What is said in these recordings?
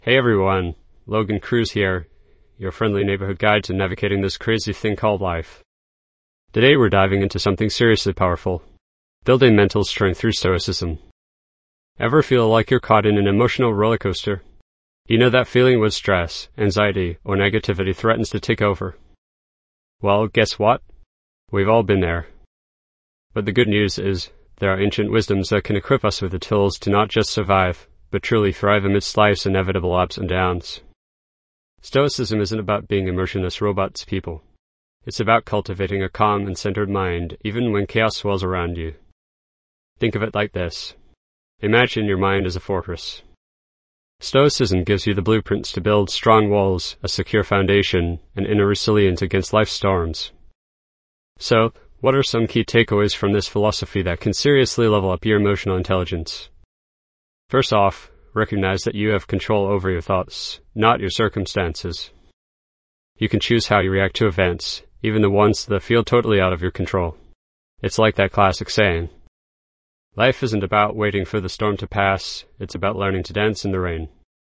Hey everyone, Logan Cruz here, your friendly neighborhood guide to navigating this crazy thing called life. Today we're diving into something seriously powerful, building mental strength through stoicism. Ever feel like you're caught in an emotional roller coaster? You know that feeling when stress, anxiety, or negativity threatens to take over? Well, guess what? We've all been there. But the good news is, there are ancient wisdoms that can equip us with the tools to not just survive, but truly thrive amidst life's inevitable ups and downs. Stoicism isn't about being emotionless robots, people. It's about cultivating a calm and centered mind, even when chaos swells around you. Think of it like this. Imagine your mind as a fortress. Stoicism gives you the blueprints to build strong walls, a secure foundation, and inner resilience against life's storms. So, what are some key takeaways from this philosophy that can seriously level up your emotional intelligence? First off, recognize that you have control over your thoughts, not your circumstances. You can choose how you react to events, even the ones that feel totally out of your control. It's like that classic saying, life isn't about waiting for the storm to pass, it's about learning to dance in the rain.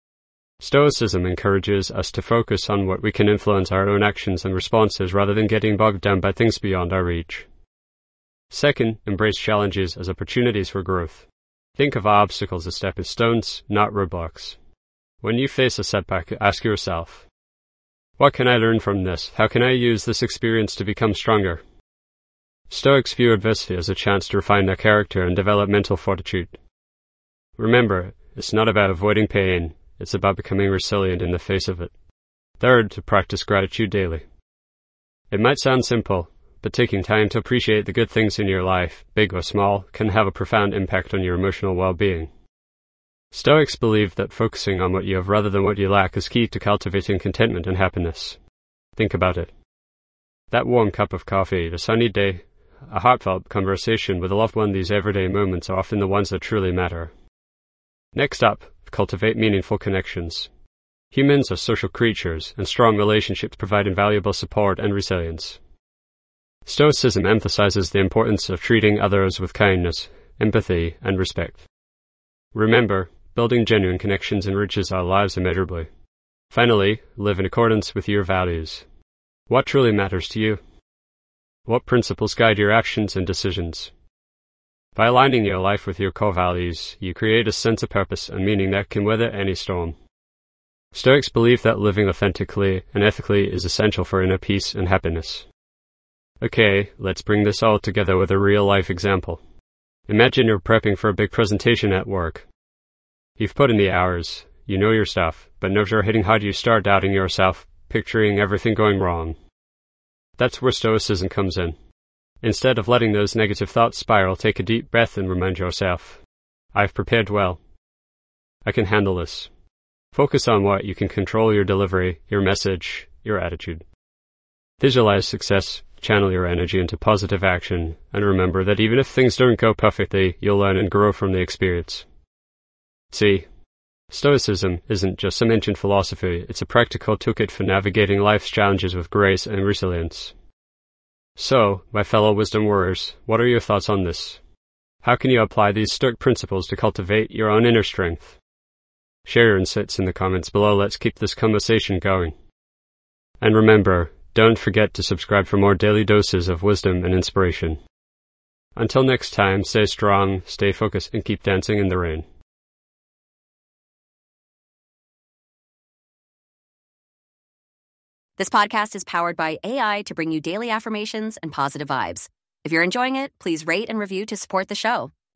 Stoicism encourages us to focus on what we can influence our own actions and responses rather than getting bogged down by things beyond our reach. Second, embrace challenges as opportunities for growth. Think of obstacles as stepping stones, not roadblocks. When you face a setback, ask yourself, what can I learn from this? How can I use this experience to become stronger? Stoics view adversity as a chance to refine their character and develop mental fortitude. Remember, it's not about avoiding pain, it's about becoming resilient in the face of it. Third, to practice gratitude daily. It might sound simple, but taking time to appreciate the good things in your life, big or small, can have a profound impact on your emotional well-being. Stoics believe that focusing on what you have rather than what you lack is key to cultivating contentment and happiness. Think about it. That warm cup of coffee, the sunny day, a heartfelt conversation with a loved one, these everyday moments are often the ones that truly matter. Next up, cultivate meaningful connections. Humans are social creatures, and strong relationships provide invaluable support and resilience. Stoicism emphasizes the importance of treating others with kindness, empathy, and respect. Remember, building genuine connections enriches our lives immeasurably. Finally, live in accordance with your values. What truly matters to you? What principles guide your actions and decisions? By aligning your life with your core values, you create a sense of purpose and meaning that can weather any storm. Stoics believe that living authentically and ethically is essential for inner peace and happiness. Okay, let's bring this all together with a real-life example. Imagine you're prepping for a big presentation at work. You've put in the hours, you know your stuff, but nerves are hitting hard. You start doubting yourself, picturing everything going wrong. That's where Stoicism comes in. Instead of letting those negative thoughts spiral, take a deep breath and remind yourself, I've prepared well. I can handle this. Focus on what you can control: your delivery, your message, your attitude. Visualize success. Channel your energy into positive action, and remember that even if things don't go perfectly, you'll learn and grow from the experience. See, Stoicism isn't just some ancient philosophy, it's a practical toolkit for navigating life's challenges with grace and resilience. So, my fellow wisdom warriors, what are your thoughts on this? How can you apply these Stoic principles to cultivate your own inner strength? Share your insights in the comments below. Let's keep this conversation going. And remember, don't forget to subscribe for more daily doses of wisdom and inspiration. Until next time, stay strong, stay focused, and keep dancing in the rain. This podcast is powered by AI to bring you daily affirmations and positive vibes. If you're enjoying it, please rate and review to support the show.